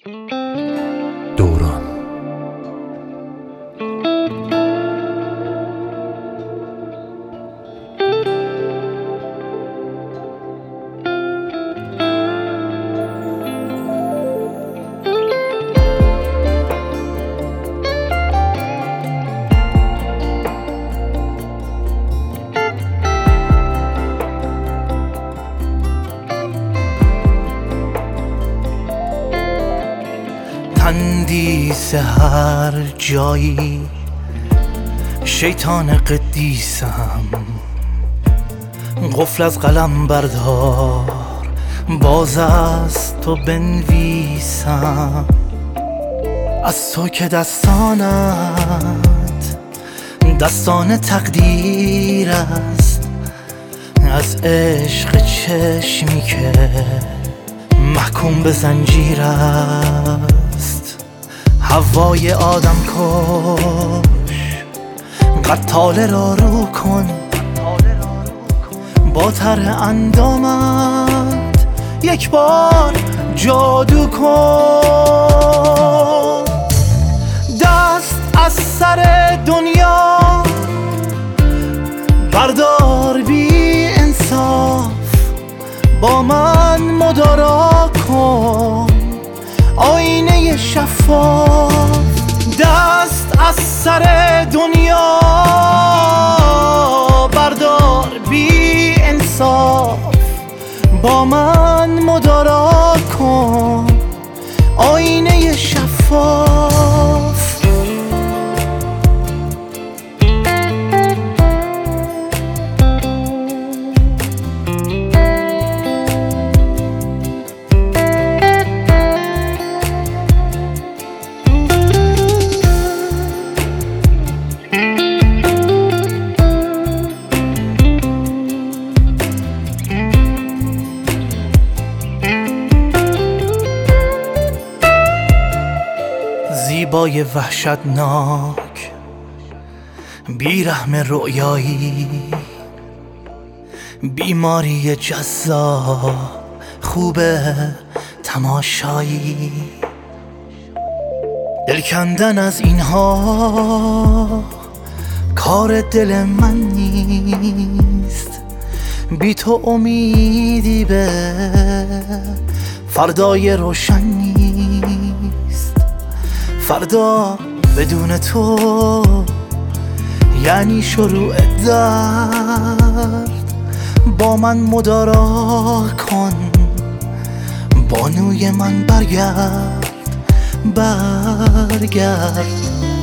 دوران تندیس هر جایی شیطان قدیسم، قفل از قلم بردار باز از تو بنویسم. از تو که دستانت دستان تقدیر است، از عشق چشمی که محکوم به زنجیر است. هوای آدم کش قتاله را رو کن، با طرح اندامت یک بار جادو کن. دست از سر دنیا بردار بی انصاف، با من مدارا کن آینه شفاف. دست از سر دنیا بردار بی انصاف، با من مدارا کن آینه شفاف. زیبای وحشتناک بیرحم رؤیایی، بیماری جذاب خوب تماشایی. دل کندن از اینها کار دل من نیست، بی تو امیدی به فردای روشن نیست. فردا بدون تو یعنی شروع درد، با من مدارا کن بانوی من، برگرد برگرد.